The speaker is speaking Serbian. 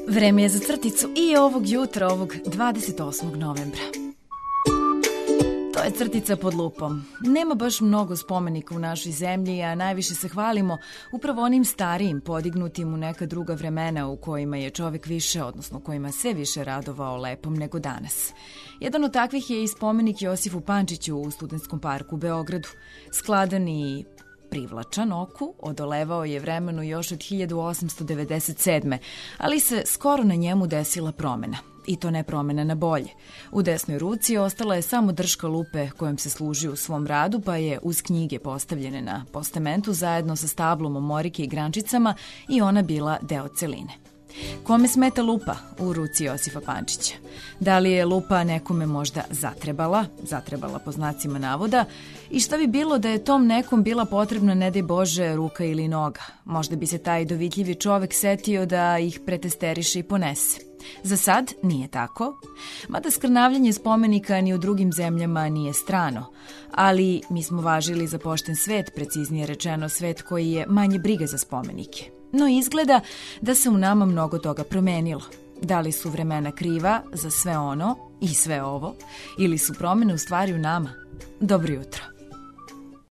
Vreme je za crticu i ovog jutra, ovog 28. novembra. To je crtica pod lupom. Nema baš mnogo spomenika u našoj zemlji, a najviše se hvalimo upravo onim starijim, podignutim u neka druga vremena u kojima je čovek više, odnosno kojima se više radovao lepom nego danas. Jedan od takvih je i spomenik Josifu Pančiću u Studentskom parku u Beogradu. Skladan i privlačan oku, odolevao je vremenu još od 1897. ali se skoro na njemu desila promena. I to ne promena na bolje. U desnoj ruci ostala je samo drška lupe kojom se služi u svom radu, pa je uz knjige postavljene na postamentu zajedno sa stablom omorike i grančicama i ona bila deo celine. Kome smeta lupa u ruci Josifa Pančića? Da li je lupa nekome možda zatrebala po znacima navoda? I šta bi bilo da je tom nekom bila potrebna, ne daj Bože, ruka ili noga? Možda bi se taj dovitljivi čovek setio da ih pretesteriše i ponese. Za sad nije tako, mada skrnavljanje spomenika ni u drugim zemljama nije strano, ali mi smo važili za pošten svet, preciznije rečeno svet koji je manje briga za spomenike. No izgleda da se u nama mnogo toga promenilo. Da li su vremena kriva za sve ono i sve ovo, ili su promene u stvari u nama? Dobro jutro.